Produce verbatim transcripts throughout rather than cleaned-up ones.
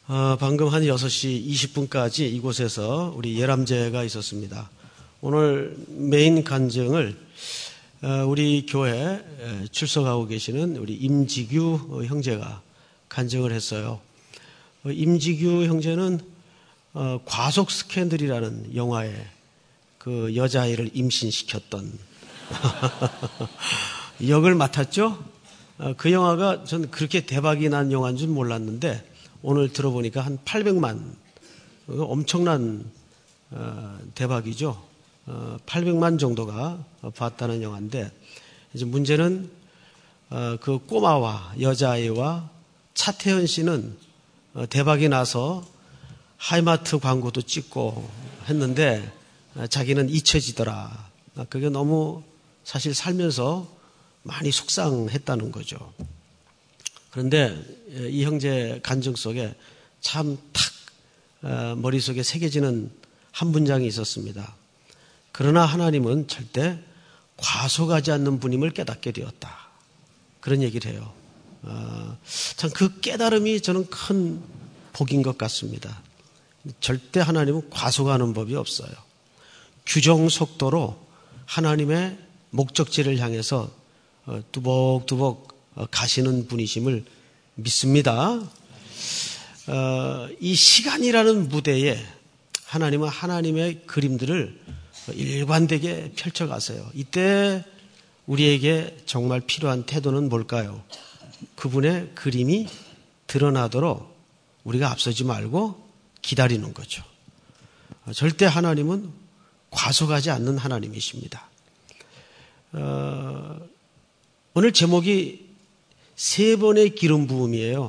어, 방금 한 여섯 시 이십 분까지 이곳에서 우리 예람제가 있었습니다. 오늘 메인 간증을 어, 우리 교회 출석하고 계시는 우리 임지규 형제가 간증을 했어요. 어, 임지규 형제는 어, 과속 스캔들이라는 영화에 그 여자아이를 임신시켰던 역을 맡았죠. 어, 그 영화가 전 그렇게 대박이 난 영화인 줄 몰랐는데 오늘 들어보니까 한 팔백만, 엄청난 어, 대박이죠. 어, 팔백만 정도가 봤다는 영화인데, 이제 문제는 어, 그 꼬마와 여자아이와 차태현 씨는 어, 대박이 나서 하이마트 광고도 찍고 했는데 어, 자기는 잊혀지더라. 그게 너무 사실 살면서 많이 속상했다는 거죠. 그런데 이 형제 간증 속에 참 탁 머릿속에 새겨지는 한 문장이 있었습니다. 그러나 하나님은 절대 과속하지 않는 분임을 깨닫게 되었다. 그런 얘기를 해요. 참 그 깨달음이 저는 큰 복인 것 같습니다. 절대 하나님은 과속하는 법이 없어요. 규정 속도로 하나님의 목적지를 향해서 두벅두벅 가시는 분이심을 믿습니다. 어, 이 시간이라는 무대에 하나님은 하나님의 그림들을 일관되게 펼쳐가세요. 이때 우리에게 정말 필요한 태도는 뭘까요? 그분의 그림이 드러나도록 우리가 앞서지 말고 기다리는 거죠. 절대 하나님은 과속하지 않는 하나님이십니다. 어, 오늘 제목이 세 번의 기름 부음이에요.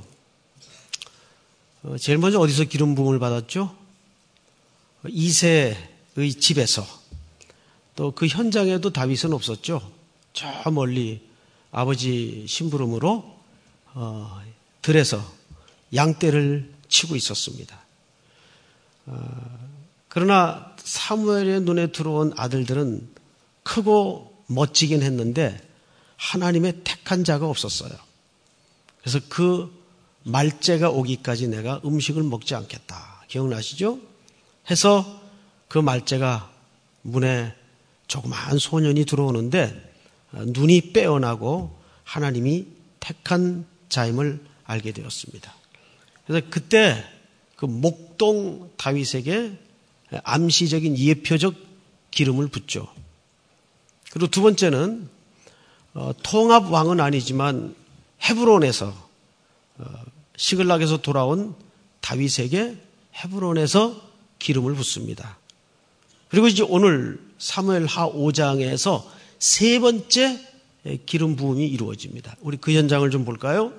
어, 제일 먼저 어디서 기름 부음을 받았죠? 이새의 집에서. 또 그 현장에도 다윗은 없었죠. 저 멀리 아버지 심부름으로 어, 들에서 양떼를 치고 있었습니다. 어, 그러나 사무엘의 눈에 들어온 아들들은 크고 멋지긴 했는데 하나님의 택한 자가 없었어요. 그래서 그 말째가 오기까지 내가 음식을 먹지 않겠다. 기억나시죠? 해서 그 말째가 문에 조그마한 소년이 들어오는데 눈이 빼어나고 하나님이 택한 자임을 알게 되었습니다. 그래서 그때 그 목동 다윗에게 암시적인 예표적 기름을 붓죠. 그리고 두 번째는 어, 통합 왕은 아니지만 헤브론에서 어, 시글락에서 돌아온 다윗에게 헤브론에서 기름을 붓습니다. 그리고 이제 오늘 사무엘하 오 장에서 세 번째 기름 부음이 이루어집니다. 우리 그 현장을 좀 볼까요?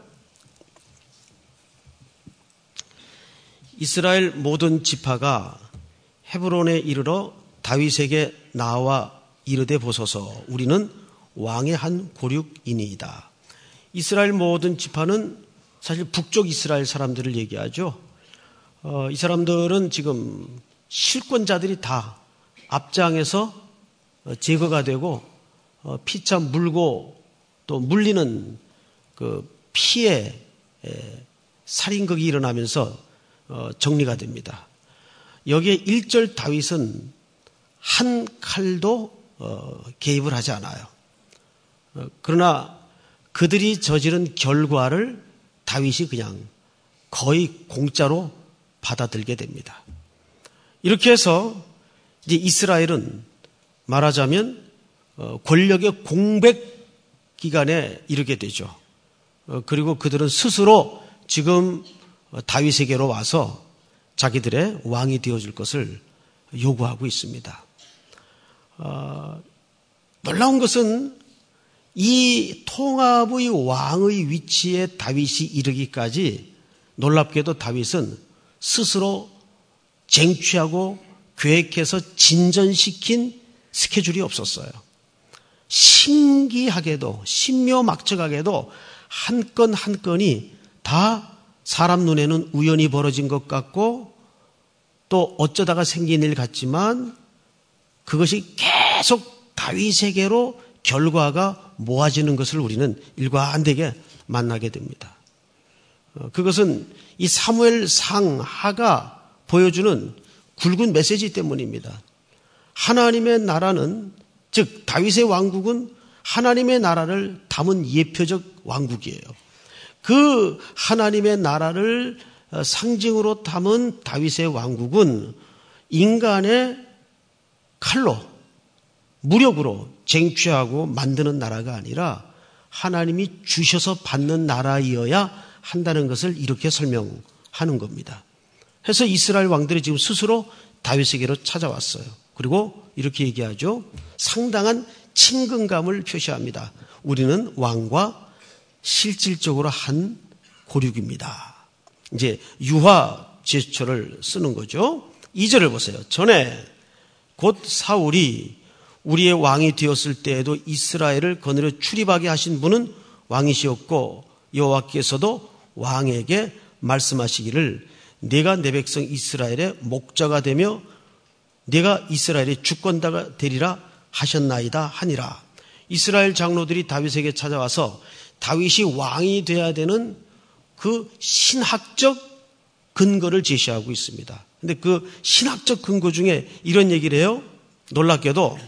이스라엘 모든 지파가 헤브론에 이르러 다윗에게 나와 이르되 보소서 우리는 왕의 한 고륙이니이다. 이스라엘 모든 지파는 사실 북쪽 이스라엘 사람들을 얘기하죠. 어, 이 사람들은 지금 실권자들이 다 앞장에서 제거가 되고 어, 피차 물고 또 물리는 그 피해 에, 살인극이 일어나면서 어, 정리가 됩니다. 여기에 일 절 다윗은 한 칼도 어, 개입을 하지 않아요. 어, 그러나 그들이 저지른 결과를 다윗이 그냥 거의 공짜로 받아들게 됩니다. 이렇게 해서 이제 이스라엘은 말하자면 권력의 공백 기간에 이르게 되죠. 그리고 그들은 스스로 지금 다윗에게로 와서 자기들의 왕이 되어줄 것을 요구하고 있습니다. 어, 놀라운 것은 이 통합의 왕의 위치에 다윗이 이르기까지 놀랍게도 다윗은 스스로 쟁취하고 계획해서 진전시킨 스케줄이 없었어요. 신기하게도 신묘막측하게도 한 건 한 건이 다 사람 눈에는 우연히 벌어진 것 같고 또 어쩌다가 생긴 일 같지만 그것이 계속 다윗에게로 결과가 모아지는 것을 우리는 일관되게 만나게 됩니다. 그것은 이 사무엘상 하가 보여주는 굵은 메시지 때문입니다. 하나님의 나라는, 즉 다윗의 왕국은 하나님의 나라를 담은 예표적 왕국이에요. 그 하나님의 나라를 상징으로 담은 다윗의 왕국은 인간의 칼로, 무력으로 쟁취하고 만드는 나라가 아니라 하나님이 주셔서 받는 나라이어야 한다는 것을 이렇게 설명하는 겁니다. 그래서 이스라엘 왕들이 지금 스스로 다윗에게로 찾아왔어요. 그리고 이렇게 얘기하죠. 상당한 친근감을 표시합니다. 우리는 왕과 실질적으로 한 고륙입니다. 이제 유화 제스처를 쓰는 거죠. 이 절을 보세요. 전에 곧 사울이 우리의 왕이 되었을 때에도 이스라엘을 거느려 출입하게 하신 분은 왕이시었고 여호와께서도 왕에게 말씀하시기를 내가 내 백성 이스라엘의 목자가 되며 내가 이스라엘의 주권자가 되리라 하셨나이다 하니라. 이스라엘 장로들이 다윗에게 찾아와서 다윗이 왕이 되어야 되는 그 신학적 근거를 제시하고 있습니다. 근데 그 신학적 근거 중에 이런 얘기를 해요. 놀랍게도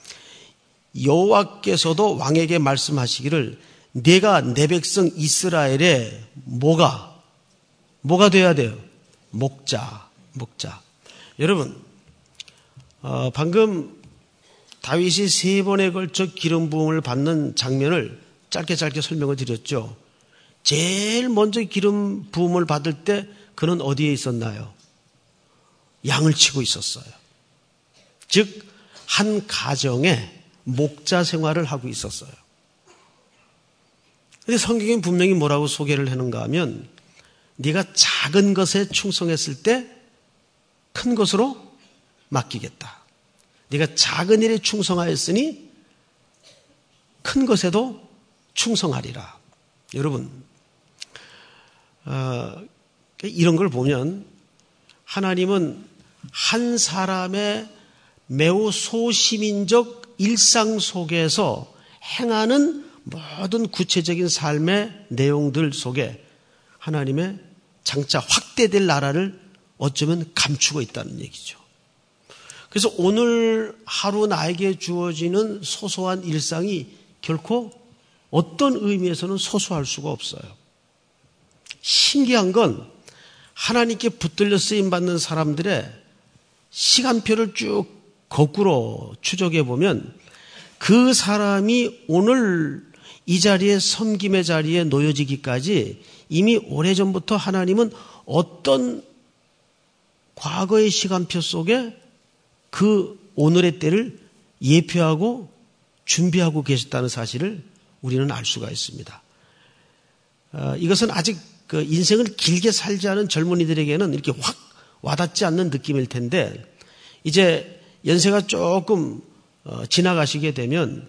여호와께서도 왕에게 말씀하시기를 내가 내 백성 이스라엘의 뭐가 뭐가 돼야 돼요? 목자, 목자. 여러분, 어, 방금 다윗이 세 번에 걸쳐 기름 부음을 받는 장면을 짧게 짧게 설명을 드렸죠. 제일 먼저 기름 부음을 받을 때 그는 어디에 있었나요? 양을 치고 있었어요. 즉, 한 가정에 목자 생활을 하고 있었어요. 그런데 성경에 분명히 뭐라고 소개를 하는가 하면 네가 작은 것에 충성했을 때 큰 것으로 맡기겠다. 네가 작은 일에 충성하였으니 큰 것에도 충성하리라. 여러분, 어, 이런 걸 보면 하나님은 한 사람의 매우 소시민적 일상 속에서 행하는 모든 구체적인 삶의 내용들 속에 하나님의 장차 확대될 나라를 어쩌면 감추고 있다는 얘기죠. 그래서 오늘 하루 나에게 주어지는 소소한 일상이 결코 어떤 의미에서는 소소할 수가 없어요. 신기한 건 하나님께 붙들려 쓰임받는 사람들의 시간표를 쭉 거꾸로 추적해 보면 그 사람이 오늘 이 자리에 섬김의 자리에 놓여지기까지 이미 오래전부터 하나님은 어떤 과거의 시간표 속에 그 오늘의 때를 예표하고 준비하고 계셨다는 사실을 우리는 알 수가 있습니다. 어, 이것은 아직 그 인생을 길게 살지 않은 젊은이들에게는 이렇게 확 와닿지 않는 느낌일 텐데 이제 연세가 조금 어, 지나가시게 되면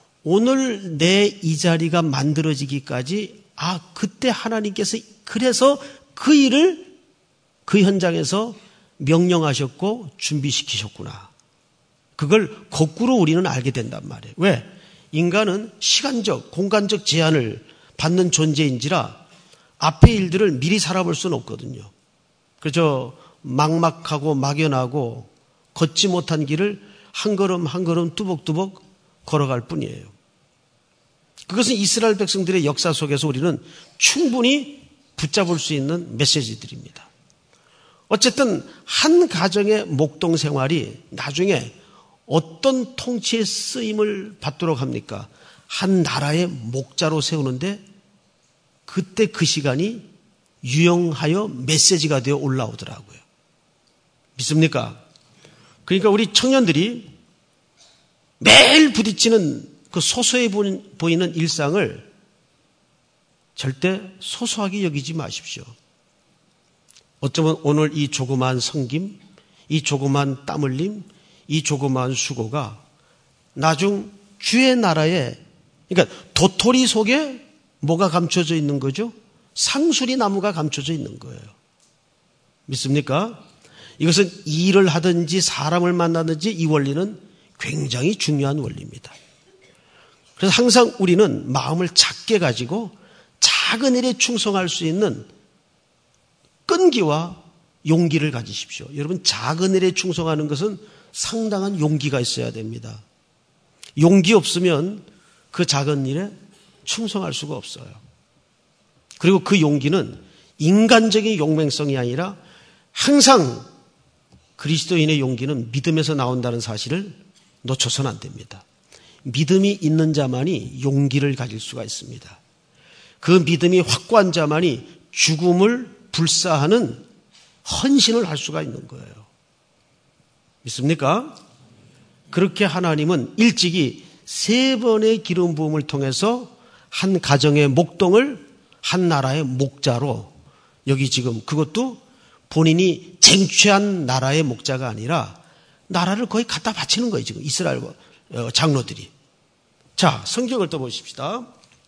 오늘 내 이 자리가 만들어지기까지 아 그때 하나님께서 그래서 그 일을 그 현장에서 명령하셨고 준비시키셨구나. 그걸 거꾸로 우리는 알게 된단 말이에요. 왜? 인간은 시간적, 공간적 제한을 받는 존재인지라 앞의 일들을 미리 살아볼 수는 없거든요. 그저 막막하고 막연하고 걷지 못한 길을 한 걸음 한 걸음 뚜벅뚜벅 걸어갈 뿐이에요. 그것은 이스라엘 백성들의 역사 속에서 우리는 충분히 붙잡을 수 있는 메시지들입니다. 어쨌든 한 가정의 목동 생활이 나중에 어떤 통치의 쓰임을 받도록 합니까? 한 나라의 목자로 세우는데 그때 그 시간이 유용하여 메시지가 되어 올라오더라고요. 믿습니까? 그러니까 우리 청년들이 매일 부딪히는 그 소소해 보이는 일상을 절대 소소하게 여기지 마십시오. 어쩌면 오늘 이 조그마한 섬김, 이 조그마한 땀 흘림, 이 조그마한 수고가 나중 주의 나라에, 그러니까 도토리 속에 뭐가 감춰져 있는 거죠? 상수리 나무가 감춰져 있는 거예요. 믿습니까? 이것은 일을 하든지 사람을 만나든지 이 원리는 굉장히 중요한 원리입니다. 그래서 항상 우리는 마음을 작게 가지고 작은 일에 충성할 수 있는 끈기와 용기를 가지십시오. 여러분, 작은 일에 충성하는 것은 상당한 용기가 있어야 됩니다. 용기 없으면 그 작은 일에 충성할 수가 없어요. 그리고 그 용기는 인간적인 용맹성이 아니라 항상 그리스도인의 용기는 믿음에서 나온다는 사실을 놓쳐서는 안 됩니다. 믿음이 있는 자만이 용기를 가질 수가 있습니다. 그 믿음이 확고한 자만이 죽음을 불사하는 헌신을 할 수가 있는 거예요. 믿습니까? 그렇게 하나님은 일찍이 세 번의 기름 부음을 통해서 한 가정의 목동을 한 나라의 목자로, 여기 지금 그것도 본인이 쟁취한 나라의 목자가 아니라 나라를 거의 갖다 바치는 거예요. 지금 이스라엘 장로들이. 자, 성경을 또 보십시다.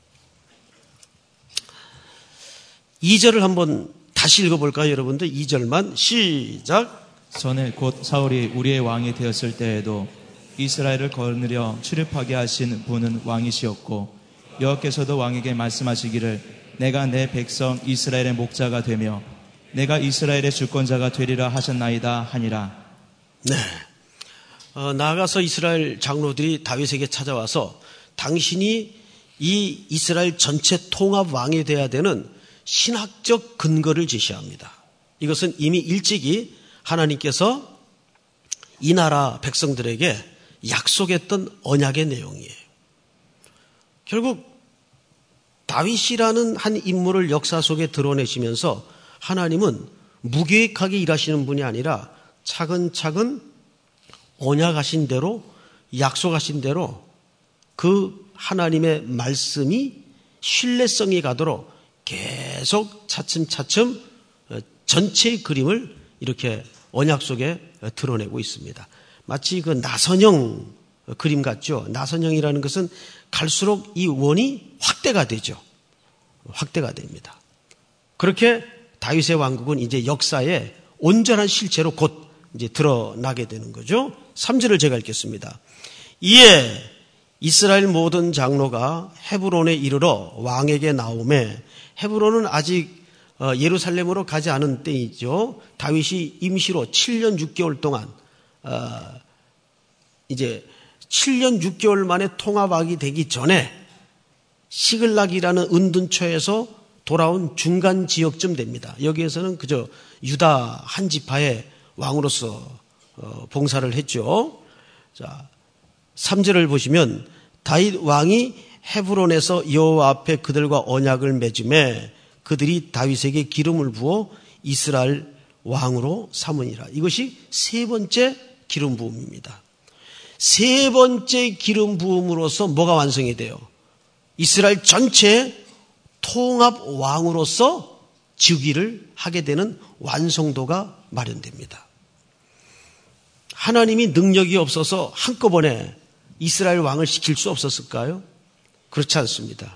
이 절을 한번 다시 읽어볼까요, 여러분들? 이 절만 시작. 전에 곧 사울이 우리의 왕이 되었을 때에도 이스라엘을 거느려 출입하게 하신 분은 왕이시었고, 여호와께서도 왕에게 말씀하시기를 내가 내 백성 이스라엘의 목자가 되며 내가 이스라엘의 주권자가 되리라 하셨나이다 하니라. 네. 어, 나아가서 이스라엘 장로들이 다윗에게 찾아와서 당신이 이 이스라엘 전체 통합 왕이 돼야 되는 신학적 근거를 제시합니다. 이것은 이미 일찍이 하나님께서 이 나라 백성들에게 약속했던 언약의 내용이에요. 결국 다윗이라는 한 인물을 역사 속에 드러내시면서 하나님은 무계획하게 일하시는 분이 아니라 차근차근 언약하신 대로, 약속하신 대로 그 하나님의 말씀이 신뢰성이 가도록 계속 차츰차츰 전체의 그림을 이렇게 언약 속에 드러내고 있습니다. 마치 그 나선형 그림 같죠. 나선형이라는 것은 갈수록 이 원이 확대가 되죠. 확대가 됩니다. 그렇게 다윗의 왕국은 이제 역사의 온전한 실체로 곧 이제 드러나게 되는 거죠. 삼 절을 제가 읽겠습니다. 이에 이스라엘 모든 장로가 헤브론에 이르러 왕에게 나오매, 헤브론은 아직 예루살렘으로 가지 않은 때이죠. 다윗이 임시로 칠 년 육 개월 동안 이제 칠 년 육 개월 만에 통합하기 되기 전에 시글락이라는 은둔처에서 돌아온 중간 지역쯤 됩니다. 여기에서는 그저 유다 한 지파의 왕으로서 봉사를 했죠. 자, 삼 절을 보시면 다윗 왕이 헤브론에서 여호와 앞에 그들과 언약을 맺음에 그들이 다윗에게 기름을 부어 이스라엘 왕으로 삼으니라. 이것이 세 번째 기름 부음입니다. 세 번째 기름 부음으로서 뭐가 완성이 돼요? 이스라엘 전체 통합 왕으로서 즉위를 하게 되는 완성도가 마련됩니다. 하나님이 능력이 없어서 한꺼번에 이스라엘 왕을 시킬 수 없었을까요? 그렇지 않습니다.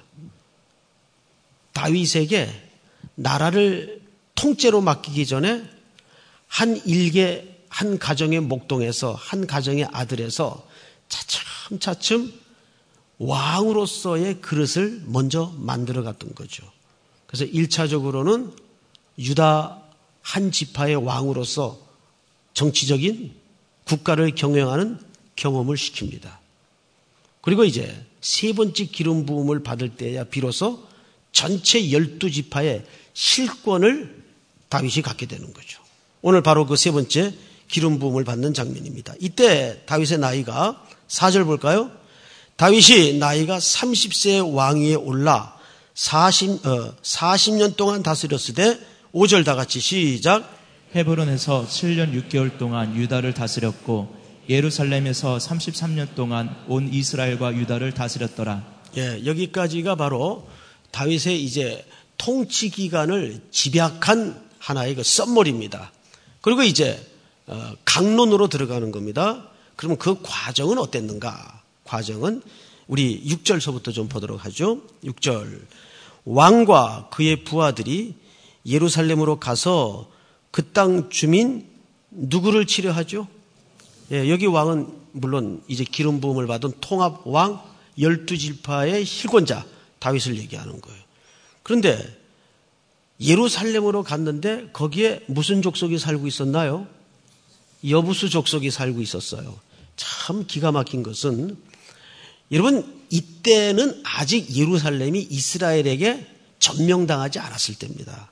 다윗에게 나라를 통째로 맡기기 전에 한 일개, 한 가정의 목동에서, 한 가정의 아들에서 차츰차츰 왕으로서의 그릇을 먼저 만들어 갔던 거죠. 그래서 일 차적으로는 유다 한 지파의 왕으로서 정치적인 국가를 경영하는 경험을 시킵니다. 그리고 이제 세 번째 기름 부음을 받을 때야 비로소 전체 열두 지파의 실권을 다윗이 갖게 되는 거죠. 오늘 바로 그 세 번째 기름 부음을 받는 장면입니다. 이때 다윗의 나이가 사 절 볼까요? 다윗이 나이가 삼십 세 왕위에 올라 사십, 어, 사십 년 동안 다스렸으되 오 절 다 같이 시작. 헤브론에서 칠 년 육 개월 동안 유다를 다스렸고 예루살렘에서 삼십삼 년 동안 온 이스라엘과 유다를 다스렸더라. 예, 여기까지가 바로 다윗의 이제 통치 기간을 집약한 하나의 그 썸머리입니다. 그리고 이제 어, 강론으로 들어가는 겁니다. 그러면 그 과정은 어땠는가? 과정은 우리 육 절서부터 좀 보도록 하죠. 육 절. 왕과 그의 부하들이 예루살렘으로 가서 그 땅 주민 누구를 치료하죠? 예, 여기 왕은 물론 이제 기름 부음을 받은 통합 왕 열두 지파의 실권자 다윗을 얘기하는 거예요. 그런데 예루살렘으로 갔는데 거기에 무슨 족속이 살고 있었나요? 여부수 족속이 살고 있었어요. 참 기가 막힌 것은 여러분 이때는 아직 예루살렘이 이스라엘에게 점령당하지 않았을 때입니다.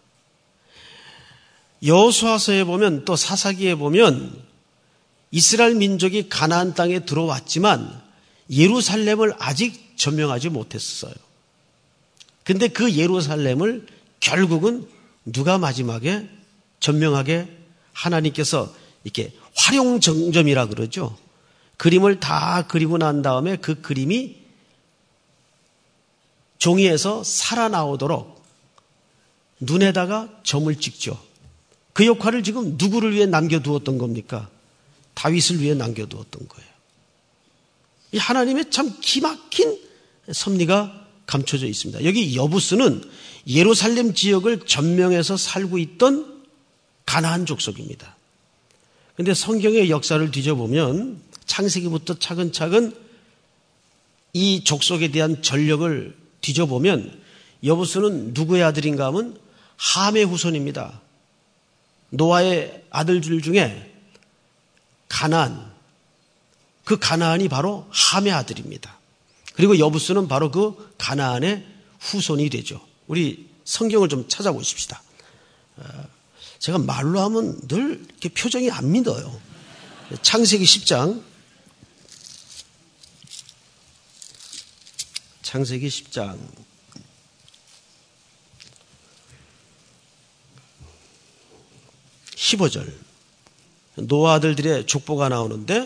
여호수아서에 보면 또 사사기에 보면 이스라엘 민족이 가나안 땅에 들어왔지만 예루살렘을 아직 점령하지 못했어요. 근데 그 예루살렘을 결국은 누가 마지막에 점령하게 하나님께서 이렇게 활용정점이라 그러죠. 그림을 다 그리고 난 다음에 그 그림이 종이에서 살아나오도록 눈에다가 점을 찍죠. 그 역할을 지금 누구를 위해 남겨두었던 겁니까? 다윗을 위해 남겨두었던 거예요. 이 하나님의 참 기막힌 섭리가 감춰져 있습니다. 여기 여부스는 예루살렘 지역을 점령해서 살고 있던 가나안 족속입니다. 그런데 성경의 역사를 뒤져보면 창세기부터 차근차근 이 족속에 대한 전력을 뒤져보면 여부스는 누구의 아들인가 하면 함의 후손입니다. 노아의 아들들 중에 가나안, 그 가나안이 바로 함의 아들입니다. 그리고 여부스는 바로 그 가나안의 후손이 되죠. 우리 성경을 좀 찾아보십시다. 제가 말로 하면 늘 이렇게 표정이 안 믿어요. 창세기 십 장. 창세기 십 장. 십오 절. 노아 아들들의 족보가 나오는데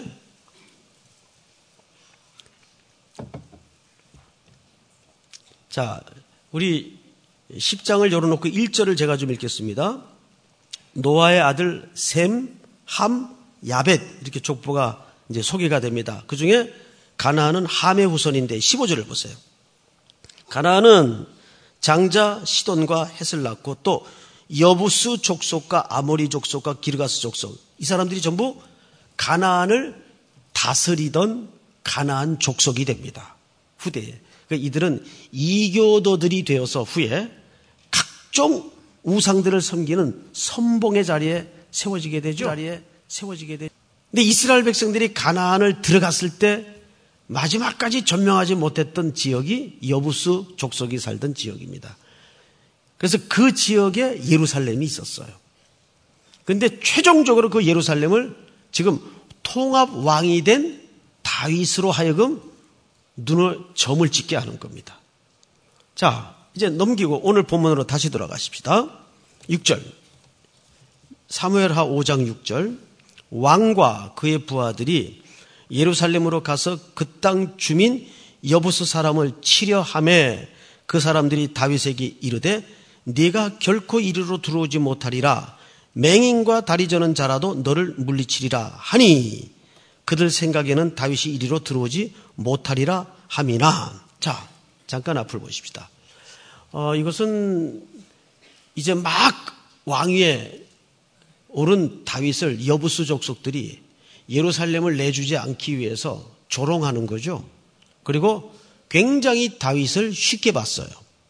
자, 우리 십 장을 열어놓고 일 절을 제가 좀 읽겠습니다. 노아의 아들 셈, 함, 야벳 이렇게 족보가 이제 소개가 됩니다. 그 중에 가나안은 함의 후손인데 십오 절을 보세요. 가나안은 장자 시돈과 헷을 낳고 또 여부스 족속과 아모리 족속과 기르가스 족속 이 사람들이 전부 가나안을 다스리던 가나안 족속이 됩니다. 후대에. 그러니까 이들은 이교도들이 되어서 후에 각종 우상들을 섬기는 선봉의 자리에 세워지게 되죠. 자리에 세워지게 되죠. 근데 이스라엘 백성들이 가나안을 들어갔을 때 마지막까지 점령하지 못했던 지역이 여부스 족속이 살던 지역입니다. 그래서 그 지역에 예루살렘이 있었어요. 그런데 최종적으로 그 예루살렘을 지금 통합 왕이 된 다윗으로 하여금 눈을 점을 찍게 하는 겁니다. 자, 이제 넘기고 오늘 본문으로 다시 돌아가십시다. 육 절. 사무엘하 오 장 육 절. 왕과 그의 부하들이 예루살렘으로 가서 그 땅 주민 여부스 사람을 치려 하매 그 사람들이 다윗에게 이르되 네가 결코 이리로 들어오지 못하리라. 맹인과 다리 저는 자라도 너를 물리치리라 하니 그들 생각에는 다윗이 이리로 들어오지 못하리라 함이나. 자, 잠깐 앞을 보십시다. 어, 이것은 이제 막 왕위에 오른 다윗을 여부스 족속들이 예루살렘을 내주지 않기 위해서 조롱하는 거죠. 그리고 굉장히 다윗을 쉽게 봤어요.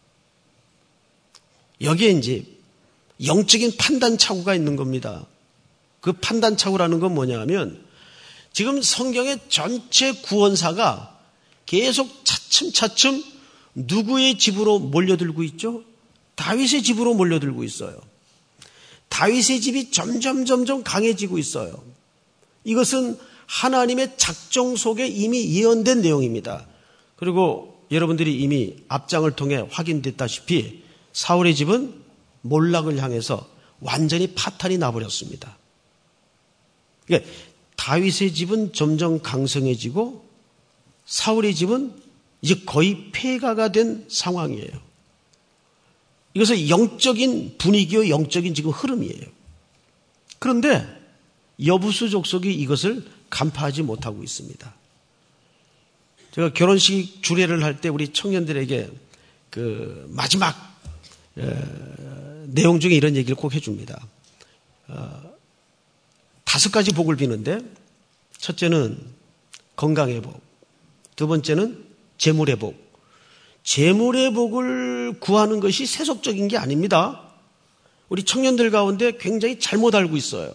여기에 이제 영적인 판단 착오가 있는 겁니다. 그 판단 착오라는 건 뭐냐 하면 지금 성경의 전체 구원사가 계속 차츰차츰 누구의 집으로 몰려들고 있죠? 다윗의 집으로 몰려들고 있어요. 다윗의 집이 점점 점점 강해지고 있어요. 이것은 하나님의 작정 속에 이미 예언된 내용입니다. 그리고 여러분들이 이미 앞장을 통해 확인됐다시피 사울의 집은 몰락을 향해서 완전히 파탄이 나버렸습니다. 그러니까 다윗의 집은 점점 강성해지고 사울의 집은 이제 거의 폐가가 된 상황이에요. 이것은 영적인 분위기와 영적인 지금 흐름이에요. 그런데 여부스 족속이 이것을 간파하지 못하고 있습니다. 제가 결혼식 주례를 할 때 우리 청년들에게 그 마지막 에, 내용 중에 이런 얘기를 꼭 해줍니다. 어, 다섯 가지 복을 비는데 첫째는 건강의 복, 두 번째는 재물의 복. 재물의 복을 구하는 것이 세속적인 게 아닙니다. 우리 청년들 가운데 굉장히 잘못 알고 있어요.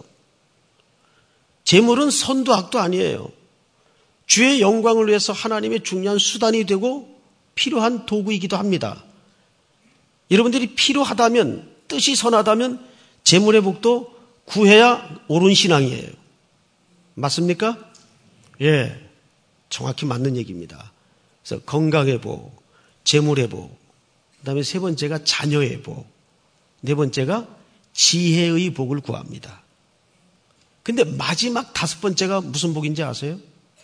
재물은 선도 악도 아니에요. 주의 영광을 위해서 하나님의 중요한 수단이 되고 필요한 도구이기도 합니다. 여러분들이 필요하다면, 뜻이 선하다면 재물의 복도 구해야 옳은 신앙이에요. 맞습니까? 예, 정확히 맞는 얘기입니다. 그래서 건강의 복, 재물의 복, 그 다음에 세 번째가 자녀의 복, 네 번째가 지혜의 복을 구합니다. 근데 마지막 다섯 번째가 무슨 복인지 아세요?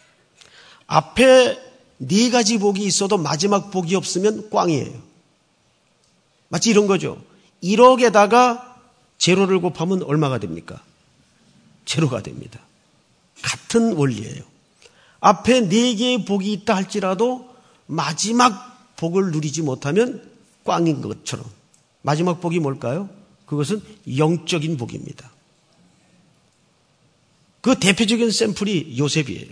앞에 네 가지 복이 있어도 마지막 복이 없으면 꽝이에요. 마치 이런 거죠. 일억에다가 제로를 곱하면 얼마가 됩니까? 제로가 됩니다. 같은 원리예요. 앞에 네 개의 복이 있다 할지라도 마지막 복을 누리지 못하면 꽝인 것처럼. 마지막 복이 뭘까요? 그것은 영적인 복입니다. 그 대표적인 샘플이 요셉이에요.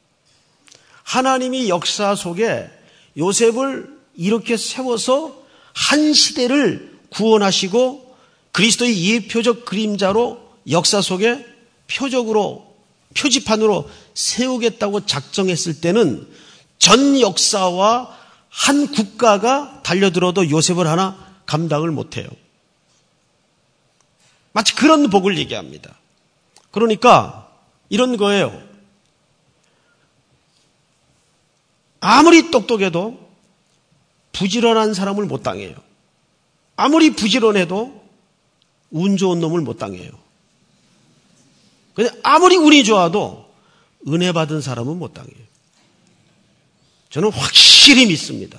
하나님이 역사 속에 요셉을 이렇게 세워서 한 시대를 구원하시고 그리스도의 예표적 그림자로 역사 속에 표적으로, 표지판으로 세우겠다고 작정했을 때는 전 역사와 한 국가가 달려들어도 요셉을 하나 감당을 못해요. 마치 그런 복을 얘기합니다. 그러니까 이런 거예요. 아무리 똑똑해도 부지런한 사람을 못 당해요. 아무리 부지런해도 운 좋은 놈을 못 당해요. 근데 아무리 운이 좋아도 은혜 받은 사람은 못 당해요. 저는 확실히 믿습니다.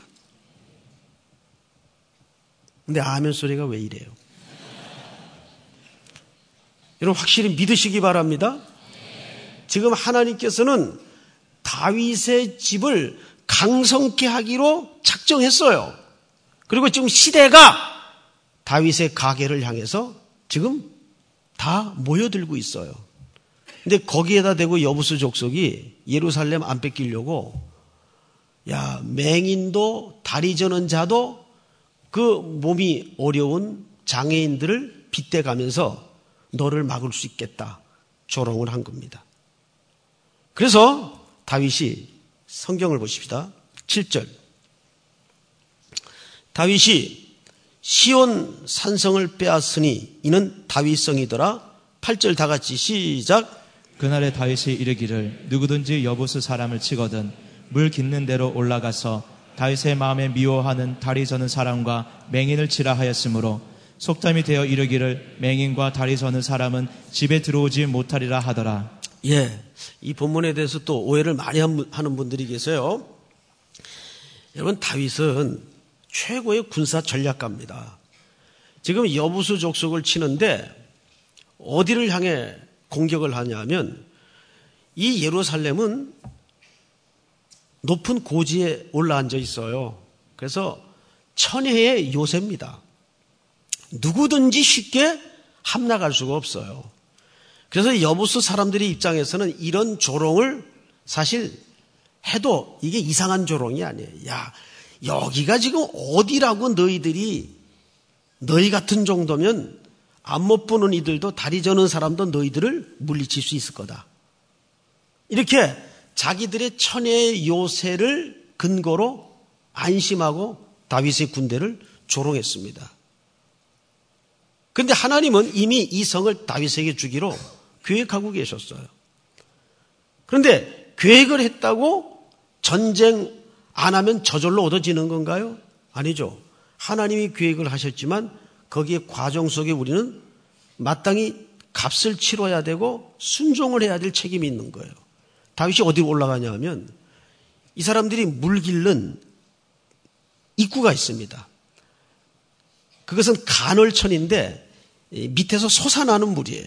근데 아멘 소리가 왜 이래요? 여러분 확실히 믿으시기 바랍니다. 지금 하나님께서는 다윗의 집을 강성케 하기로 작정했어요. 그리고 지금 시대가 다윗의 가계를 향해서 지금 다 모여들고 있어요. 근데 거기에다 대고 여부수 족속이 예루살렘 안 뺏기려고 야 맹인도 다리 저는 자도 그 몸이 어려운 장애인들을 빗대가면서 너를 막을 수 있겠다 조롱을 한 겁니다. 그래서 다윗이 성경을 보십시다. 칠 절 다윗이 시온 산성을 빼앗으니 이는 다윗성이더라. 팔 절 다 같이 시작. 그날에 다윗이 이르기를 누구든지 여부수 사람을 치거든 물 깊는 데로 올라가서 다윗의 마음에 미워하는 다리 저는 사람과 맹인을 치라 하였으므로 속담이 되어 이르기를 맹인과 다리 저는 사람은 집에 들어오지 못하리라 하더라. 예, 이 본문에 대해서 또 오해를 많이 하는 분들이 계세요. 여러분 다윗은 최고의 군사 전략가입니다. 지금 여부수 족속을 치는데 어디를 향해 공격을 하냐면 이 예루살렘은 높은 고지에 올라앉아 있어요. 그래서 천혜의 요새입니다. 누구든지 쉽게 함락할 수가 없어요. 그래서 여부수 사람들의 입장에서는 이런 조롱을 사실 해도 이게 이상한 조롱이 아니에요. 야, 여기가 지금 어디라고 너희들이 너희 같은 정도면 안 못 보는 이들도 다리 저는 사람도 너희들을 물리칠 수 있을 거다. 이렇게 자기들의 천혜의 요새를 근거로 안심하고 다윗의 군대를 조롱했습니다. 그런데 하나님은 이미 이 성을 다윗에게 주기로 계획하고 계셨어요. 그런데 계획을 했다고 전쟁 안 하면 저절로 얻어지는 건가요? 아니죠. 하나님이 계획을 하셨지만 거기에 과정 속에 우리는 마땅히 값을 치러야 되고 순종을 해야 될 책임이 있는 거예요. 다윗이 어디로 올라가냐 하면 이 사람들이 물 길른 입구가 있습니다. 그것은 간헐천인데 밑에서 솟아나는 물이에요.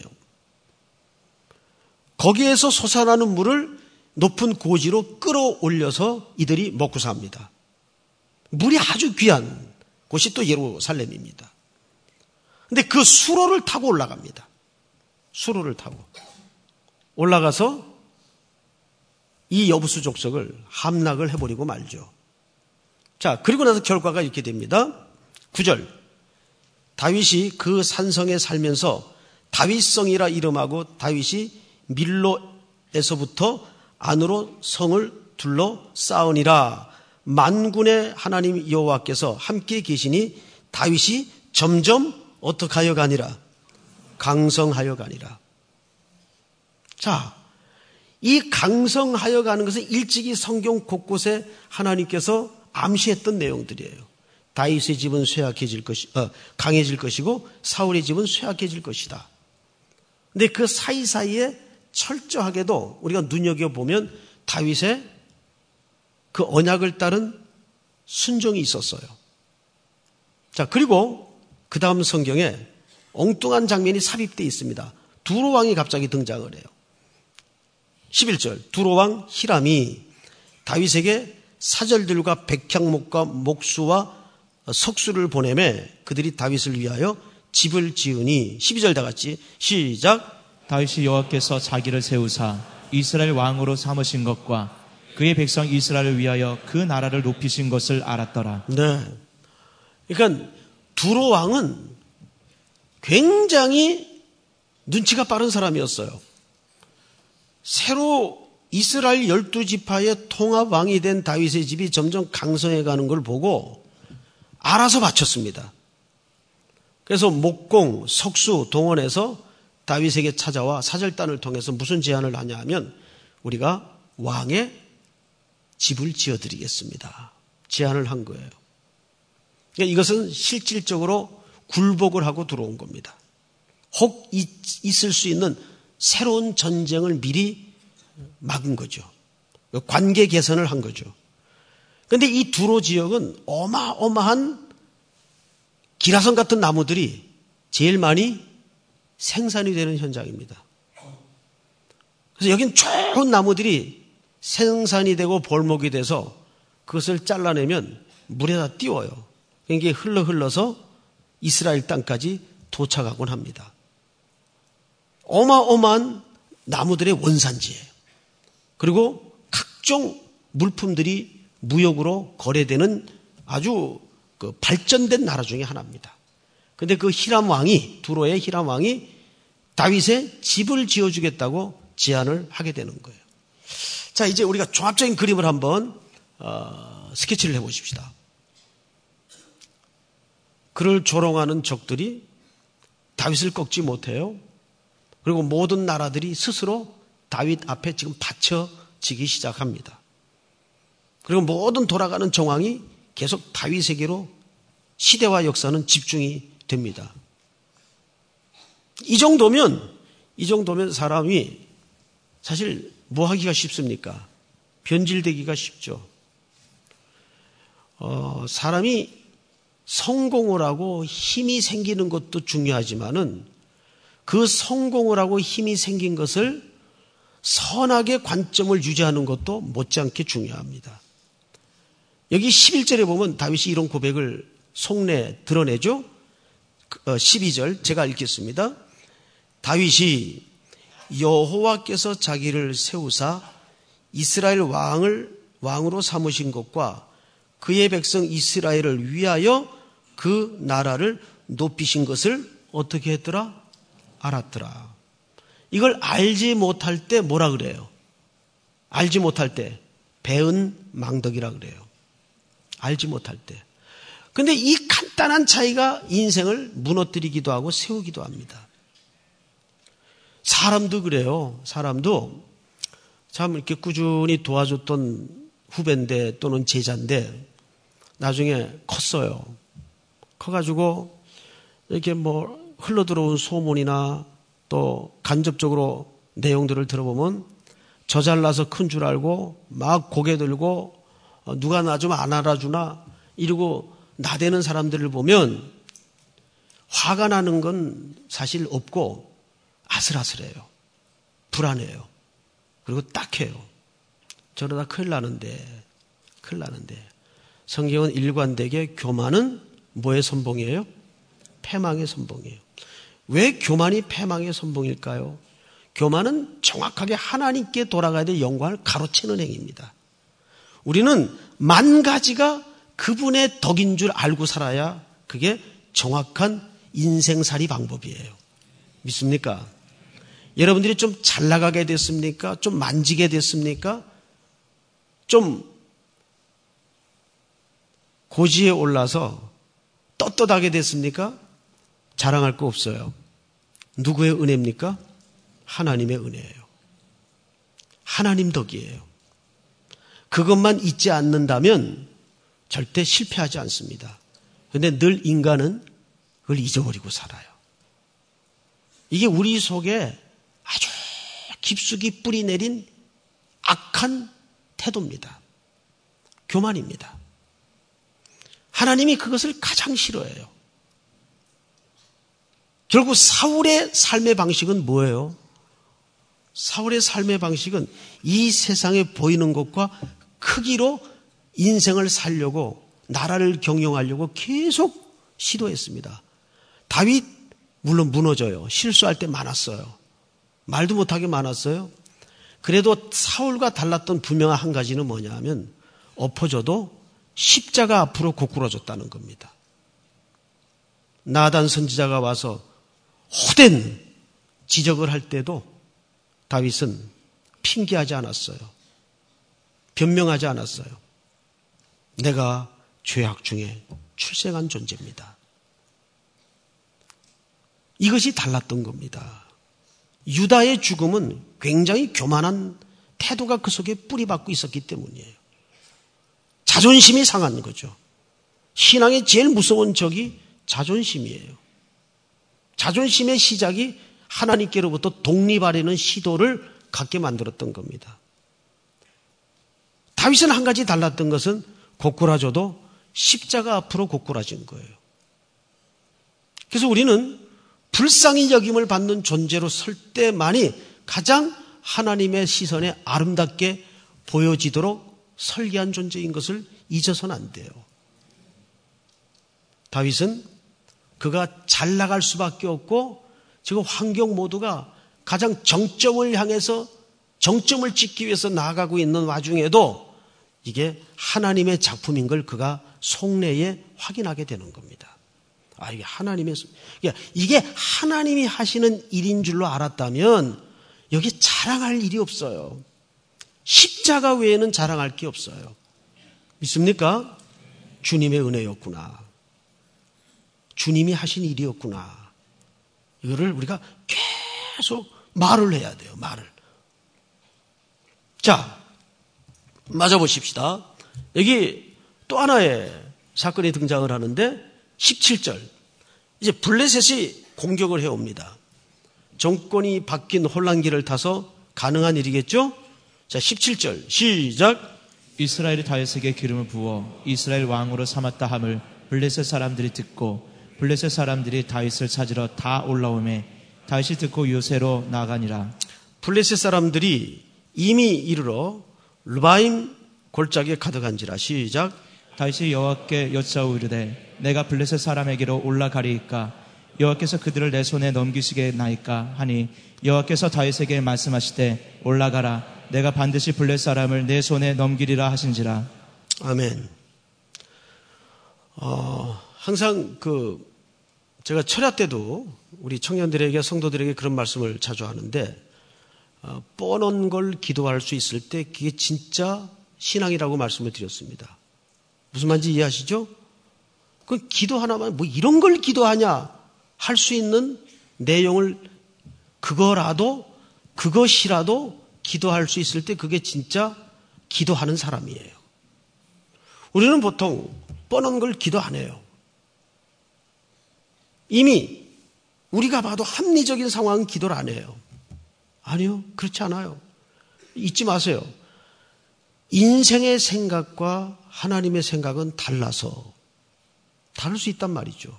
거기에서 솟아나는 물을 높은 고지로 끌어올려서 이들이 먹고 삽니다. 물이 아주 귀한 곳이 또 예루살렘입니다. 근데 그 수로를 타고 올라갑니다. 수로를 타고 올라가서 이 여부수 족속을 함락을 해버리고 말죠. 자, 그리고 나서 결과가 이렇게 됩니다. 구 절 다윗이 그 산성에 살면서 다윗성이라 이름하고 다윗이 밀로에서부터 안으로 성을 둘러 쌓으니라. 만군의 하나님 여호와께서 함께 계시니 다윗이 점점 어떻게 하여 가니라? 강성하여 가니라. 자, 이 강성하여 가는 것은 일찍이 성경 곳곳에 하나님께서 암시했던 내용들이에요. 다윗의 집은 쇠약해질 것이, 어, 강해질 것이고 사울의 집은 쇠약해질 것이다. 근데 그 사이사이에 철저하게도 우리가 눈여겨보면 다윗의 그 언약을 따른 순종이 있었어요. 자, 그리고 그 다음 성경에 엉뚱한 장면이 삽입되어 있습니다. 두로 왕이 갑자기 등장을 해요. 십일 절, 두로 왕 히람이 다윗에게 사절들과 백향목과 목수와 석수를 보내매 그들이 다윗을 위하여 집을 지으니 십이 절 다 같이 시작. 다윗이 여호와께서 자기를 세우사 이스라엘 왕으로 삼으신 것과 그의 백성 이스라엘을 위하여 그 나라를 높이신 것을 알았더라. 네. 그러니까 두로 왕은 굉장히 눈치가 빠른 사람이었어요. 새로 이스라엘 열두 지파의 통합 왕이 된 다윗의 집이 점점 강성해 가는 걸 보고 알아서 바쳤습니다. 그래서 목공, 석수, 동원해서 다윗에게 찾아와 사절단을 통해서 무슨 제안을 하냐 하면 우리가 왕의 집을 지어드리겠습니다. 제안을 한 거예요. 그러니까 이것은 실질적으로 굴복을 하고 들어온 겁니다. 혹 있을 수 있는 새로운 전쟁을 미리 막은 거죠. 관계 개선을 한 거죠. 그런데 이 두로 지역은 어마어마한 기라성 같은 나무들이 제일 많이 생산이 되는 현장입니다. 그래서 여긴 좋은 나무들이 생산이 되고 벌목이 돼서 그것을 잘라내면 물에다 띄워요. 이게 흘러 흘러서 이스라엘 땅까지 도착하곤 합니다. 어마어마한 나무들의 원산지예요. 그리고 각종 물품들이 무역으로 거래되는 아주 그 발전된 나라 중에 하나입니다. 그런데 그 히람 왕이, 두로의 히람 왕이 다윗의 집을 지어주겠다고 제안을 하게 되는 거예요. 자, 이제 우리가 종합적인 그림을 한번 어, 스케치를 해보십시다. 그를 조롱하는 적들이 다윗을 꺾지 못해요. 그리고 모든 나라들이 스스로 다윗 앞에 지금 받쳐지기 시작합니다. 그리고 모든 돌아가는 정황이 계속 다윗에게로 시대와 역사는 집중이 됩니다. 이 정도면, 이 정도면 사람이 사실 뭐 하기가 쉽습니까? 변질되기가 쉽죠. 어, 사람이 성공을 하고 힘이 생기는 것도 중요하지만은 그 성공을 하고 힘이 생긴 것을 선하게 관점을 유지하는 것도 못지않게 중요합니다. 여기 십일 절에 보면 다윗이 이런 고백을 속내 드러내죠. 십이 절 제가 읽겠습니다. 다윗이 여호와께서 자기를 세우사 이스라엘 왕을 왕으로 삼으신 것과 그의 백성 이스라엘을 위하여 그 나라를 높이신 것을 어떻게 했더라? 알았더라. 이걸 알지 못할 때 뭐라 그래요? 알지 못할 때 배은 망덕이라 그래요. 알지 못할 때. 근데 이 간단한 차이가 인생을 무너뜨리기도 하고 세우기도 합니다. 사람도 그래요. 사람도 참 이렇게 꾸준히 도와줬던 후배인데 또는 제자인데 나중에 컸어요. 커가지고 이렇게 뭐 흘러들어온 소문이나 또 간접적으로 내용들을 들어보면 저 잘나서 큰 줄 알고 막 고개 들고 누가 나 좀 안 알아주나 이러고 나대는 사람들을 보면 화가 나는 건 사실 없고 아슬아슬해요. 불안해요. 그리고 딱해요. 저러다 큰일 나는데 큰일 나는데 성경은 일관되게 교만은 뭐의 선봉이에요? 패망의 선봉이에요. 왜 교만이 패망의 선봉일까요? 교만은 정확하게 하나님께 돌아가야 될 영광을 가로채는 행위입니다. 우리는 만 가지가 그분의 덕인 줄 알고 살아야 그게 정확한 인생살이 방법이에요. 믿습니까? 여러분들이 좀 잘 나가게 됐습니까? 좀 만지게 됐습니까? 좀 고지에 올라서 떳떳하게 됐습니까? 자랑할 거 없어요. 누구의 은혜입니까? 하나님의 은혜예요. 하나님 덕이에요. 그것만 잊지 않는다면 절대 실패하지 않습니다. 그런데 늘 인간은 그걸 잊어버리고 살아요. 이게 우리 속에 아주 깊숙이 뿌리 내린 악한 태도입니다. 교만입니다. 하나님이 그것을 가장 싫어해요. 결국 사울의 삶의 방식은 뭐예요? 사울의 삶의 방식은 이 세상에 보이는 것과 크기로 인생을 살려고 나라를 경영하려고 계속 시도했습니다. 다윗 물론 무너져요. 실수할 때 많았어요. 말도 못하게 많았어요. 그래도 사울과 달랐던 분명한 한 가지는 뭐냐 하면 엎어져도 십자가 앞으로 고꾸라졌다는 겁니다. 나단 선지자가 와서 호된 지적을 할 때도 다윗은 핑계하지 않았어요. 변명하지 않았어요. 내가 죄악 중에 출생한 존재입니다. 이것이 달랐던 겁니다. 유다의 죽음은 굉장히 교만한 태도가 그 속에 뿌리박고 있었기 때문이에요. 자존심이 상한 거죠. 신앙의 제일 무서운 적이 자존심이에요. 자존심의 시작이 하나님께로부터 독립하려는 시도를 갖게 만들었던 겁니다. 다윗은 한 가지 달랐던 것은 고꾸라져도 십자가 앞으로 고꾸라진 거예요. 그래서 우리는 불쌍히 여김을 받는 존재로 설 때만이 가장 하나님의 시선에 아름답게 보여지도록 설계한 존재인 것을 잊어서는 안 돼요. 다윗은 그가 잘 나갈 수밖에 없고 지금 환경 모두가 가장 정점을 향해서 정점을 찍기 위해서 나아가고 있는 와중에도 이게 하나님의 작품인 걸 그가 속내에 확인하게 되는 겁니다. 아, 이게 하나님의, 이게 하나님이 하시는 일인 줄로 알았다면 여기 자랑할 일이 없어요. 십자가 외에는 자랑할 게 없어요. 믿습니까? 주님의 은혜였구나. 주님이 하신 일이었구나. 이거를 우리가 계속 말을 해야 돼요. 말을. 자, 맞아보십시다. 여기 또 하나의 사건이 등장을 하는데 십칠 절. 이제 블레셋이 공격을 해옵니다. 정권이 바뀐 혼란기를 타서 가능한 일이겠죠? 자, 십칠 절 시작. 이스라엘이 다윗에게 기름을 부어 이스라엘 왕으로 삼았다 함을 블레셋 사람들이 듣고 블레셋 사람들이 다윗을 찾으러 다 올라오매 다윗이 듣고 요새로 나가니라. 블레셋 사람들이 이미 이르러 르바임 골짜기에 가득한지라. 시작. 다윗이 여호와께 여짜오 이르되 내가 블레셋 사람에게로 올라가리이까 여호와께서 그들을 내 손에 넘기시겠나이까 하니 여호와께서 다윗에게 말씀하시되 올라가라 내가 반드시 블레셋 사람을 내 손에 넘기리라 하신지라. 아멘. 어, 항상 그 제가 철야 때도 우리 청년들에게 성도들에게 그런 말씀을 자주 하는데 어, 뻔한 걸 기도할 수 있을 때 그게 진짜 신앙이라고 말씀을 드렸습니다. 무슨 말인지 이해하시죠? 그 기도 하나만 뭐 이런 걸 기도하냐 할 수 있는 내용을 그거라도 그것이라도 기도할 수 있을 때 그게 진짜 기도하는 사람이에요. 우리는 보통 뻔한 걸 기도 안 해요. 이미 우리가 봐도 합리적인 상황은 기도를 안 해요. 아니요, 그렇지 않아요. 잊지 마세요. 인생의 생각과 하나님의 생각은 달라서 다를 수 있단 말이죠.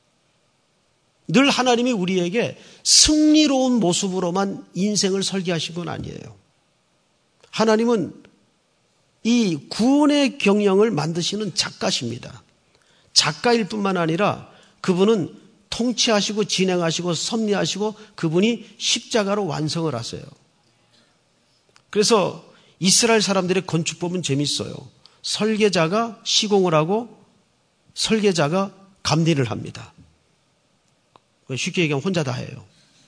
늘 하나님이 우리에게 승리로운 모습으로만 인생을 설계하신 건 아니에요. 하나님은 이 구원의 경영을 만드시는 작가십니다. 작가일 뿐만 아니라 그분은 통치하시고 진행하시고 섭리하시고 그분이 십자가로 완성을 하세요. 그래서 이스라엘 사람들의 건축법은 재밌어요. 설계자가 시공을 하고 설계자가 감리를 합니다. 쉽게 얘기하면 혼자 다 해요.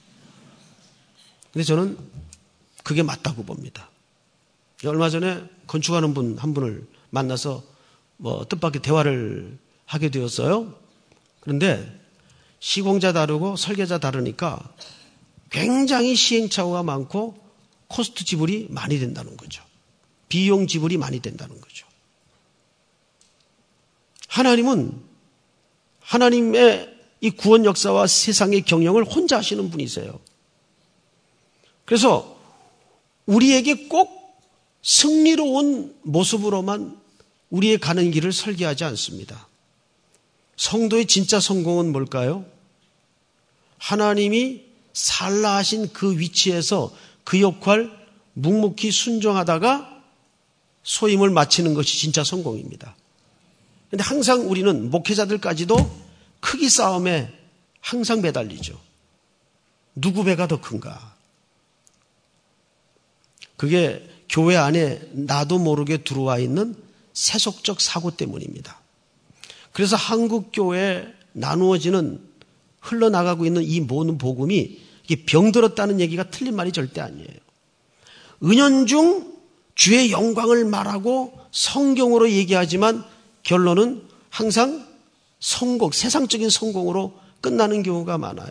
근데 저는 그게 맞다고 봅니다. 얼마 전에 건축하는 분 한 분을 만나서 뭐 뜻밖의 대화를 하게 되었어요. 그런데 시공자 다르고 설계자 다르니까 굉장히 시행착오가 많고 코스트 지불이 많이 된다는 거죠. 비용 지불이 많이 된다는 거죠. 하나님은 하나님의 이 구원 역사와 세상의 경영을 혼자 하시는 분이세요. 그래서 우리에게 꼭 승리로운 모습으로만 우리의 가는 길을 설계하지 않습니다. 성도의 진짜 성공은 뭘까요? 하나님이 살라 하신 그 위치에서 그 역할 묵묵히 순종하다가 소임을 마치는 것이 진짜 성공입니다. 그런데 항상 우리는 목회자들까지도 크기 싸움에 항상 매달리죠. 누구 배가 더 큰가? 그게 교회 안에 나도 모르게 들어와 있는 세속적 사고 때문입니다. 그래서 한국 교회에 나누어지는 흘러나가고 있는 이 모든 복음이 이게 병들었다는 얘기가 틀린 말이 절대 아니에요. 은연중 주의 영광을 말하고 성경으로 얘기하지만 결론은 항상 성공, 세상적인 성공으로 끝나는 경우가 많아요.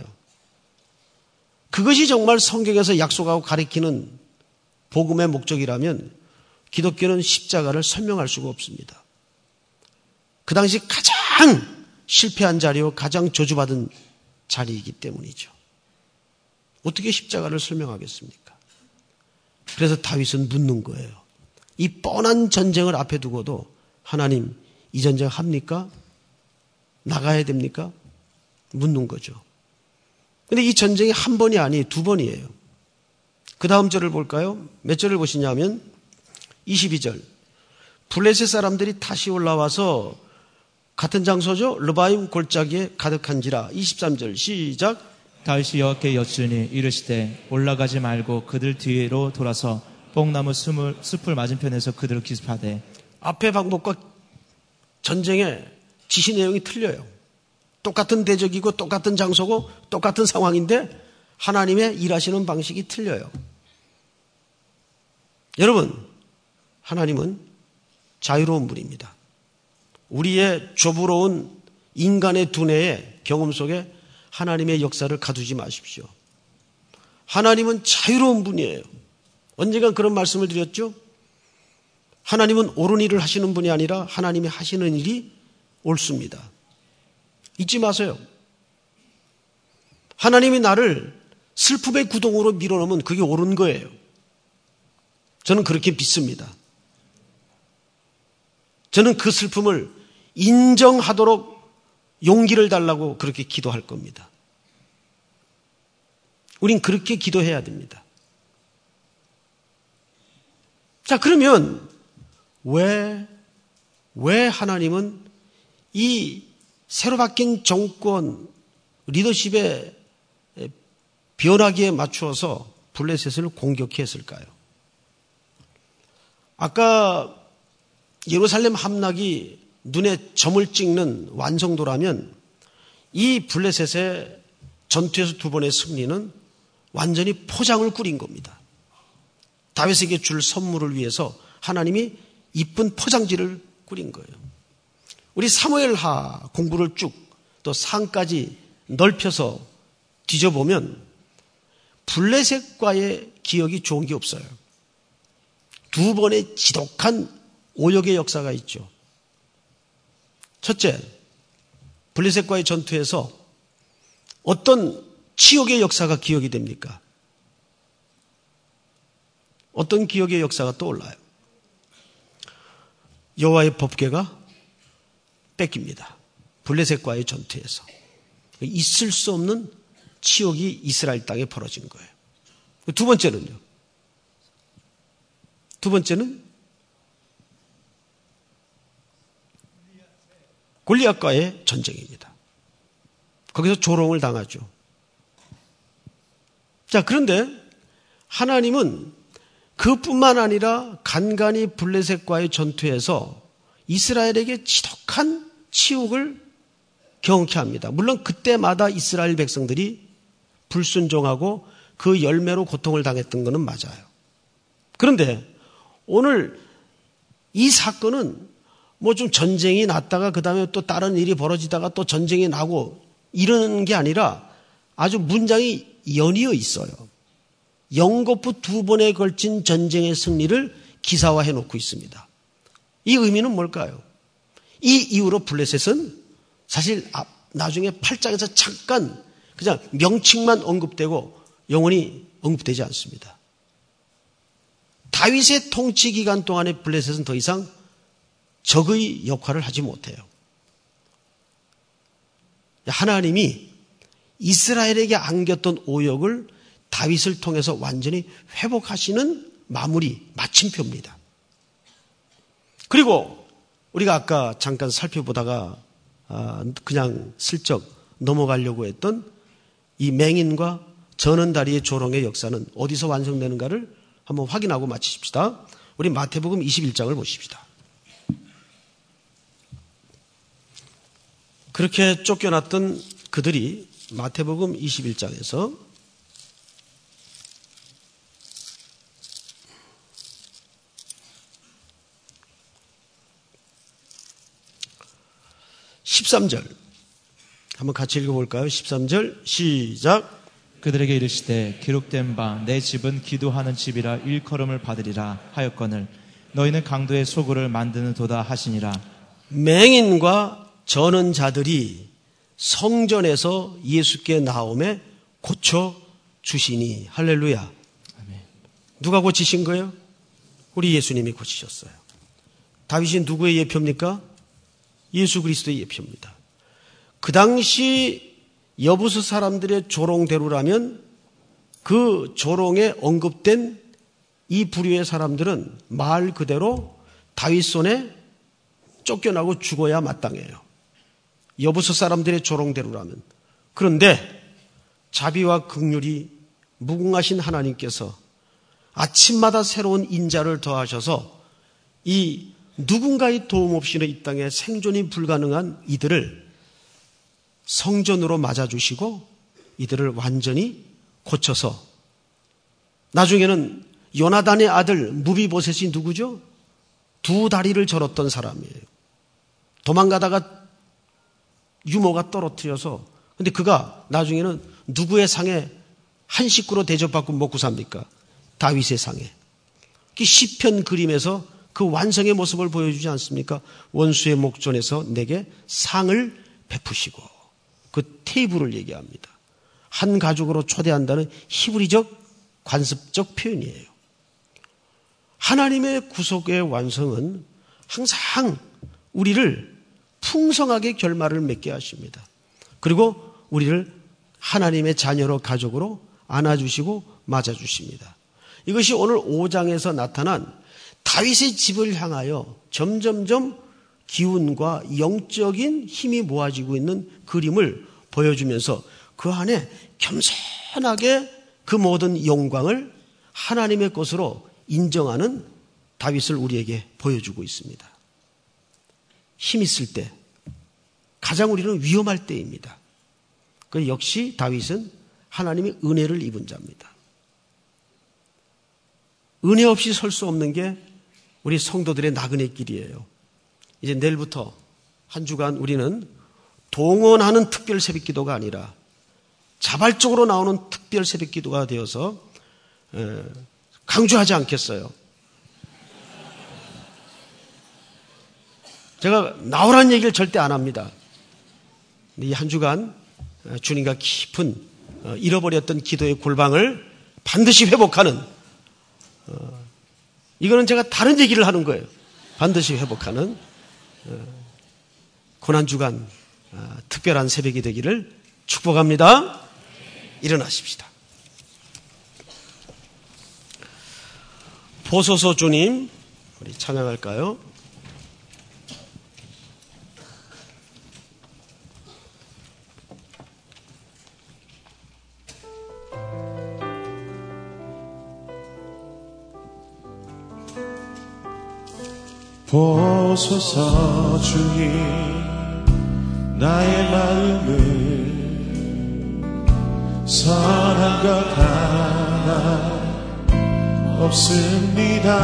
그것이 정말 성경에서 약속하고 가리키는 복음의 목적이라면 기독교는 십자가를 설명할 수가 없습니다. 그 당시 가장 실패한 자리요, 가장 저주받은 자리이기 때문이죠. 어떻게 십자가를 설명하겠습니까? 그래서 다윗은 묻는 거예요. 이 뻔한 전쟁을 앞에 두고도 하나님, 이 전쟁 합니까? 나가야 됩니까? 묻는 거죠. 그런데 이 전쟁이 한 번이 아니 두 번이에요. 그 다음 절을 볼까요? 몇 절을 보시냐면 이십이 절. 블레셋 사람들이 다시 올라와서 같은 장소죠. 르바임 골짜기에 가득한지라. 이십삼 절 시작. 다윗이 여호와께 여쭈니 이르시되 올라가지 말고 그들 뒤로 돌아서 뽕나무 숲을, 숲을 맞은편에서 그들을 기습하되. 앞의 방법과 전쟁의 지시 내용이 틀려요. 똑같은 대적이고 똑같은 장소고 똑같은 상황인데 하나님의 일하시는 방식이 틀려요. 여러분, 하나님은 자유로운 분입니다. 우리의 좁으로운 인간의 두뇌의 경험 속에 하나님의 역사를 가두지 마십시오. 하나님은 자유로운 분이에요. 언젠가 그런 말씀을 드렸죠? 하나님은 옳은 일을 하시는 분이 아니라 하나님이 하시는 일이 옳습니다. 잊지 마세요. 하나님이 나를 슬픔의 구덩으로 밀어넣으면 그게 옳은 거예요. 저는 그렇게 믿습니다. 저는 그 슬픔을 인정하도록 용기를 달라고 그렇게 기도할 겁니다. 우린 그렇게 기도해야 됩니다. 자, 그러면 왜, 왜 하나님은 이 새로 바뀐 정권, 리더십의 변화기에 맞추어서 블레셋을 공격했을까요? 아까 예루살렘 함락이 눈에 점을 찍는 완성도라면 이 블레셋의 전투에서 두 번의 승리는 완전히 포장을 꾸린 겁니다. 다윗에게 줄 선물을 위해서 하나님이 이쁜 포장지를 꾸린 거예요. 우리 사무엘하 공부를 쭉 또 상까지 넓혀서 뒤져보면 블레셋과의 기억이 좋은 게 없어요. 두 번의 지독한 오역의 역사가 있죠. 첫째, 블레셋과의 전투에서 어떤 치욕의 역사가 기억이 됩니까? 어떤 기억의 역사가 떠올라요? 여호와의 법궤가 뺏깁니다. 블레셋과의 전투에서. 있을 수 없는 치욕이 이스라엘 땅에 벌어진 거예요. 두 번째는요. 두 번째는 골리앗과의 전쟁입니다. 거기서 조롱을 당하죠. 자, 그런데 하나님은 그뿐만 아니라 간간히 블레셋과의 전투에서 이스라엘에게 지독한 치욕을 경험케 합니다. 물론 그때마다 이스라엘 백성들이 불순종하고 그 열매로 고통을 당했던 것은 맞아요. 그런데 오늘 이 사건은 뭐 좀 전쟁이 났다가 그 다음에 또 다른 일이 벌어지다가 또 전쟁이 나고 이러는 게 아니라 아주 문장이 연이어 있어요. 영거푸 두 번에 걸친 전쟁의 승리를 기사화해 놓고 있습니다. 이 의미는 뭘까요? 이 이후로 블레셋은 사실 나중에 팔 장에서 잠깐 그냥 명칭만 언급되고 영원히 언급되지 않습니다. 다윗의 통치 기간 동안에 블레셋은 더 이상 적의 역할을 하지 못해요. 하나님이 이스라엘에게 안겼던 오역을 다윗을 통해서 완전히 회복하시는 마무리, 마침표입니다. 그리고 우리가 아까 잠깐 살펴보다가 그냥 슬쩍 넘어가려고 했던 이 맹인과 저는 다리의 조롱의 역사는 어디서 완성되는가를 한번 확인하고 마치십시다. 우리 마태복음 이십일 장을 보십시다. 그렇게 쫓겨났던 그들이 마태복음 이십일 장에서 십삼 절 한번 같이 읽어볼까요? 십삼 절 시작. 그들에게 이르시되 기록된 바 내 집은 기도하는 집이라 일컬음을 받으리라 하였거늘 너희는 강도의 소굴을 만드는 도다 하시니라. 맹인과 저는 자들이 성전에서 예수께 나옴에 고쳐 주시니 할렐루야. 아멘. 누가 고치신 거예요? 우리 예수님이 고치셨어요. 다윗이 누구의 예표입니까? 예수 그리스도의 예표입니다. 그 당시 여부수 사람들의 조롱대로라면 그 조롱에 언급된 이 부류의 사람들은 말 그대로 다윗 손에 쫓겨나고 죽어야 마땅해요. 여부수 사람들의 조롱대로라면. 그런데 자비와 긍휼이 무궁하신 하나님께서 아침마다 새로운 인자를 더하셔서 이 누군가의 도움 없이는 이 땅에 생존이 불가능한 이들을 성전으로 맞아주시고 이들을 완전히 고쳐서 나중에는 요나단의 아들 무비보셋이 누구죠? 두 다리를 절었던 사람이에요. 도망가다가 유모가 떨어뜨려서 근데 그가 나중에는 누구의 상에 한 식구로 대접받고 먹고 삽니까? 다윗의 상에. 시편 그림에서 그 완성의 모습을 보여주지 않습니까? 원수의 목전에서 내게 상을 베푸시고 그 테이블을 얘기합니다. 한 가족으로 초대한다는 히브리적 관습적 표현이에요. 하나님의 구속의 완성은 항상 우리를 풍성하게 결말을 맺게 하십니다. 그리고 우리를 하나님의 자녀로 가족으로 안아주시고 맞아주십니다. 이것이 오늘 오 장에서 나타난 다윗의 집을 향하여 점점점 기운과 영적인 힘이 모아지고 있는 그림을 보여주면서 그 안에 겸손하게 그 모든 영광을 하나님의 것으로 인정하는 다윗을 우리에게 보여주고 있습니다. 힘 있을 때, 가장 우리는 위험할 때입니다. 그 역시 다윗은 하나님의 은혜를 입은 자입니다. 은혜 없이 설 수 없는 게 우리 성도들의 나그네 길이에요. 이제 내일부터 한 주간 우리는 동원하는 특별 새벽 기도가 아니라 자발적으로 나오는 특별 새벽 기도가 되어서 강조하지 않겠어요. 제가 나오라는 얘기를 절대 안 합니다. 이 한 주간 주님과 깊은 잃어버렸던 기도의 골방을 반드시 회복하는, 이거는 제가 다른 얘기를 하는 거예요. 반드시 회복하는 고난주간 특별한 새벽이 되기를 축복합니다. 일어나십시다. 보소서 주님, 우리 찬양할까요? 보소서 주님, 나의 마음은 선한 것 하나 없습니다.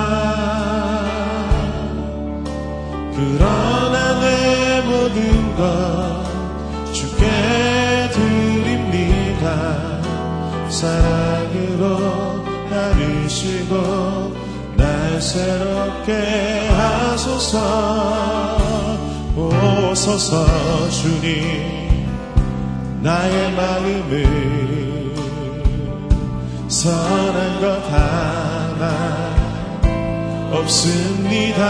그러나 내 모든 것 주께 드립니다. 사랑으로 다루시고 날 새롭게 하소서. 오소서 주님, 나의 마음을 선한 것 하나 없습니다.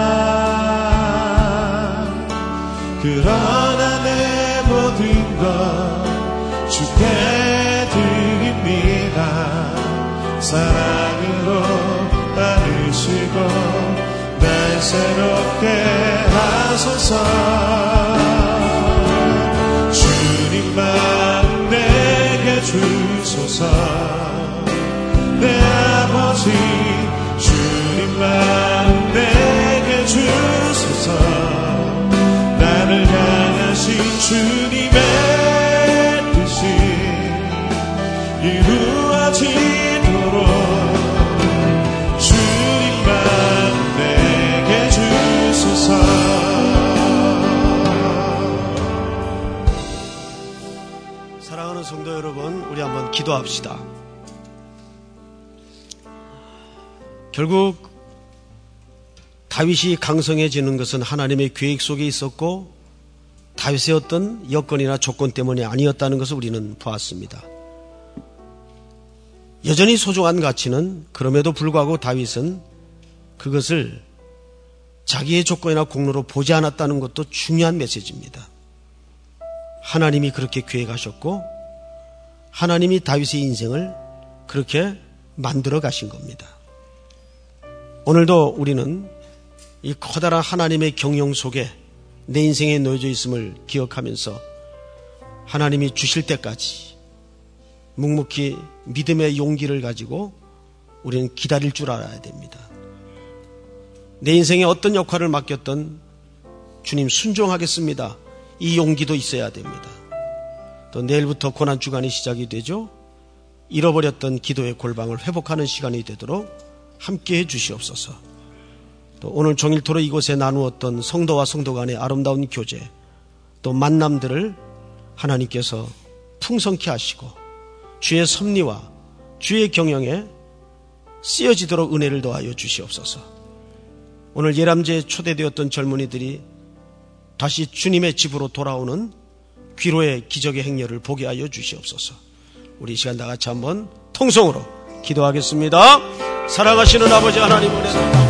그러나 내 모든 것 주께 드립니다. 사랑으로 따르시고 날 새롭게 하소서. 주님만 내게 주소서. 내 아버지 주님만 내게 주소서. 나를 향하신 주님의 뜻이 이루어지도록 주님만 내게 주소서. 사랑하는 성도 여러분, 우리 한번 기도합시다. 결국 다윗이 강성해지는 것은 하나님의 계획 속에 있었고 다윗의 어떤 여건이나 조건 때문이 아니었다는 것을 우리는 보았습니다. 여전히 소중한 가치는 그럼에도 불구하고 다윗은 그것을 자기의 조건이나 공로로 보지 않았다는 것도 중요한 메시지입니다. 하나님이 그렇게 계획하셨고 하나님이 다윗의 인생을 그렇게 만들어 가신 겁니다. 오늘도 우리는 이 커다란 하나님의 경영 속에 내 인생에 놓여져 있음을 기억하면서 하나님이 주실 때까지 묵묵히 믿음의 용기를 가지고 우리는 기다릴 줄 알아야 됩니다. 내 인생에 어떤 역할을 맡겼던 주님 순종하겠습니다. 이 용기도 있어야 됩니다. 또 내일부터 고난주간이 시작이 되죠. 잃어버렸던 기도의 골방을 회복하는 시간이 되도록 함께해 주시옵소서. 또 오늘 종일토록 이곳에 나누었던 성도와 성도 간의 아름다운 교제, 또 만남들을 하나님께서 풍성케 하시고 주의 섭리와 주의 경영에 쓰여지도록 은혜를 더하여 주시옵소서. 오늘 예람제에 초대되었던 젊은이들이 다시 주님의 집으로 돌아오는 귀로의 기적의 행렬을 보게 하여 주시옵소서. 우리 이 시간 다 같이 한번 통성으로 기도하겠습니다. 사랑하시는 아버지 하나님, 은혜를